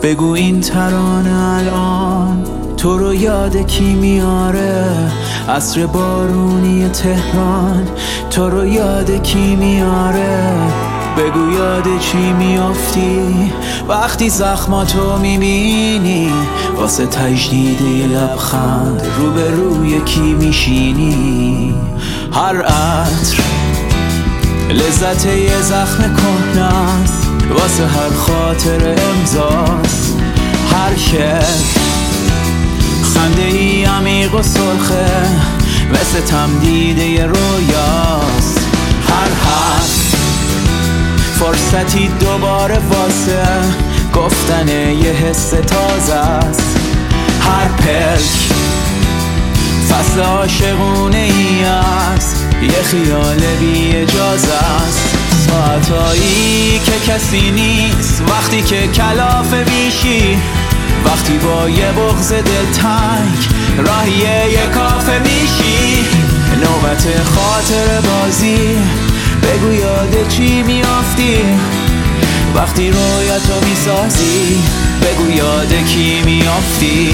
بگو این ترانه الان تو رو یاد کی میاره؟ عصر بارونی تهران تو رو یاد کی میاره؟ بگو یاد چی میافتی وقتی زخماتو میبینی؟ واسه تجدید یه لبخند روبروی کی میشینی؟ هر عطر لذت یه زخم کهنه‌ست، واسه هر خاطر امضاست. هر شعر خنده ای عمیق و سرخه، مثل تمدید یه رویاست. هر حرف فرصتی دوباره واسه گفتن یه حس تازه است. هر پلک فصل عاشقونه ای است، یه خیال بی اجازه است. ساعتایی که کسی نیست، وقتی که کلافه میشی، وقتی با یه بغض دلتنگ راهی یه کافه میشی. نوبت خاطر بازی، بگو یاد چی میافتی وقتی رویاتو میسازی؟ بگو یاد کی میافتی؟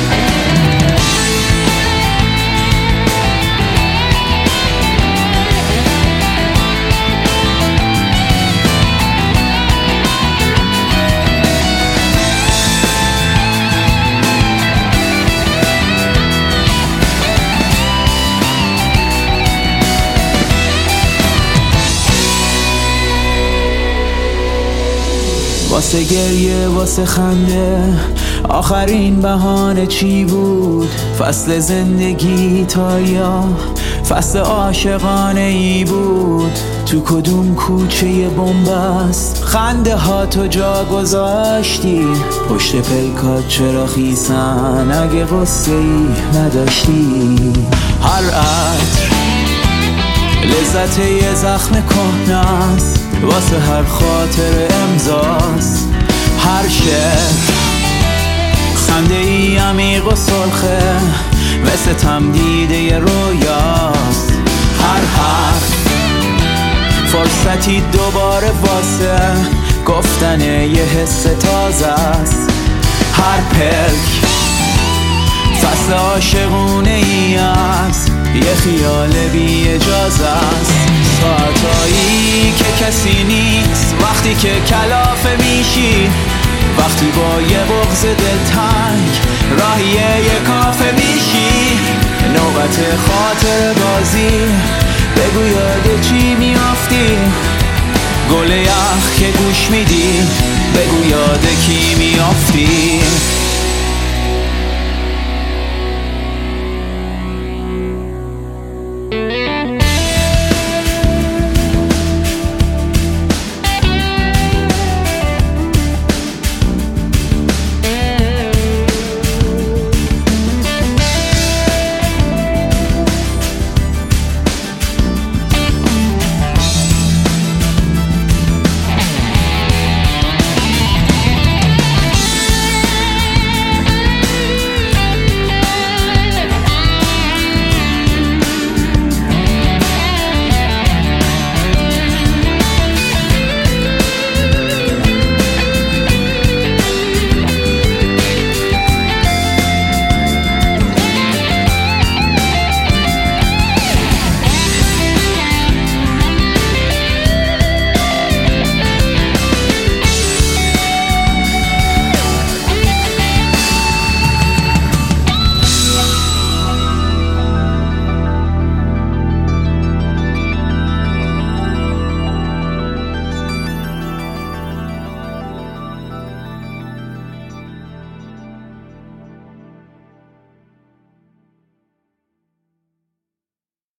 واسه گریه واسه خنده آخرین بهانه چی بود؟ فصل زندگی تا یا فصل عاشقانه ای بود؟ تو کدوم کوچه بنبست خنده ها تو جا گذاشتی؟ پشت پلکات چرا خیسن اگه قصه ای نداشتی؟ هر عطر لذت یه زخم کهنه‌ست، واسه هر خاطر امضاست. هر شعر خنده ای عمیق و سرخه، مثل تمدید یه رویاست. هر حرف فرصتی دوباره واسه گفتن یه حس تازه است. هر پلک فصل عاشقونه ای است، یه خیال بی اجازه است. ساعتایی که کسی نیست، وقتی که کلافه میشی، وقتی با یه بغض دلتنگ راهی یه کافه میشی. نوبت خاطر بازی، بگو یاد چی میافتی؟ گل یخ که گوش میدی، بگو یاد کی میافتی؟